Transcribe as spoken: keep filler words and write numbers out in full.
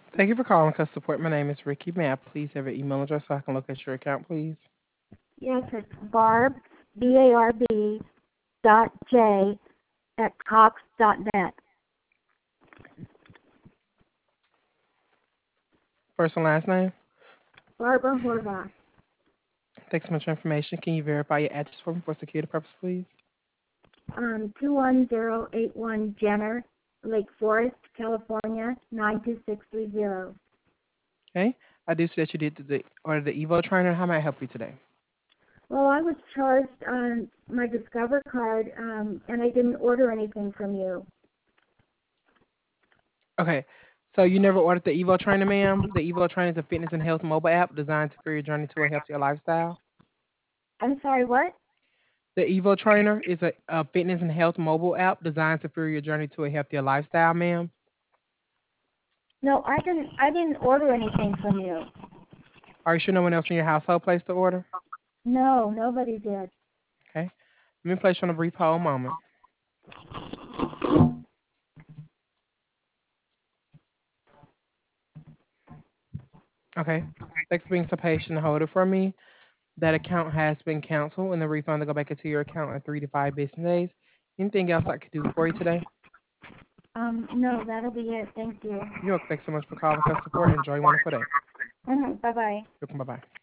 Thank you for calling Customer Support. My name is Ricky. May I please have your email address so I can locate your account, please? Yes, it's Barb, B A R B dot J at Cox dot net. First and last name? Barbara Horvath. Thanks so much for information. Can you verify your address for me for security purpose, please? Um, two one zero eight one Jenner, Lake Forest, California, nine two six three zero. Okay. I do see that you did the order the Evo trainer. How may I help you today? Well, I was charged on my Discover card, um, and I didn't order anything from you. Okay. So you never ordered the Evo trainer, ma'am? The Evo trainer is a fitness and health mobile app designed to for your journey to a healthier lifestyle. I'm sorry, what? The Evo trainer is a, a fitness and health mobile app designed to further your journey to a healthier lifestyle, ma'am. No, I didn't. I didn't order anything from you. Are you sure no one else in your household placed the order? No, nobody did. Okay. Let me place you on a brief hold moment. Okay. Thanks for being so patient and hold it for me. That account has been canceled and the refund will go back into your account in three to five business days. Anything else I could do for you today? Um, no, that'll be it. Thank you. You're welcome. Thanks so much for calling customer support. Enjoy a wonderful day. Mm-hmm. Bye bye. Bye bye.